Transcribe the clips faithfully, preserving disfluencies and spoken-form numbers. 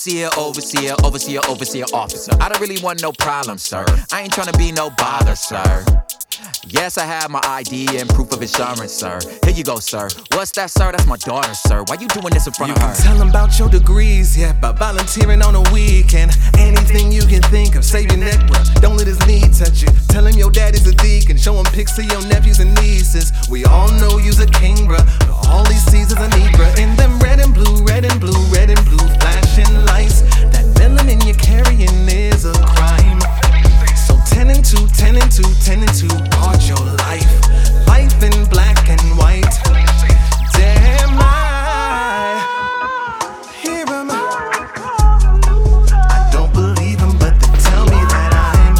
Overseer, overseer, overseer, overseer, officer. I don't really want no problem, sir. I ain't tryna be no bother, sir. Yes, I have my I D and proof of insurance, sir. Here you go, sir. What's that, sir? That's my daughter, sir. Why you doing this in front you of her? You can tell them about your degrees, yeah, by volunteering on a weekend. Anything you can think of, save your neck, bro. Don't let his knee touch you. Tell him your daddy's a deacon. Show him pics of your nephews and nieces. We all know you's a king, bruh, but all he sees is a Negro. In them red and blue, red and blue, red and blue flashing lights. That melanin you're carrying is a crime. So ten and two, ten and two, ten and two, guard your life. Life in black and white. Damn, I hear him. I don't believe him, but they tell me that I'm.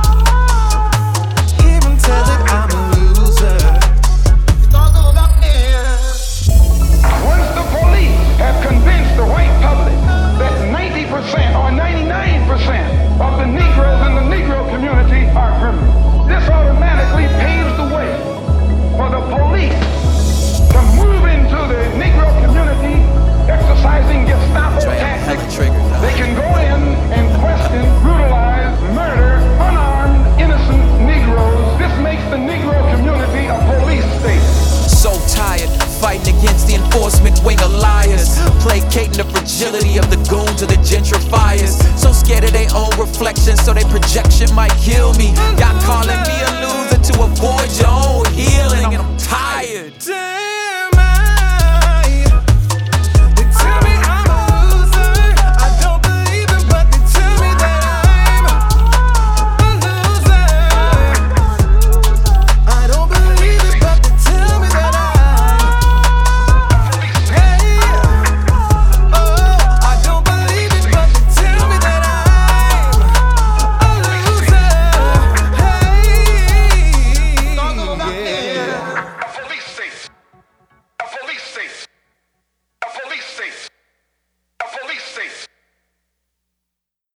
Hear him tell that I'm a loser. Once the police have convinced the white public that ninety percent or ninety-nine percent of the Negroes in the Negro community are criminals, this automatically paves the way for the police to move into the Negro community exercising Gestapo tactics. They can go in and question, brutalize, murder unarmed, innocent Negroes. This makes the Negro community a police state. So tired, fighting against the enforcement wing of liars, placating the fragility of the goons of the gentrifiers. So scared of their own reflection, so their projection might kill me. Y'all calling me a loser to avoid your own healing, and I'm tired. Damn.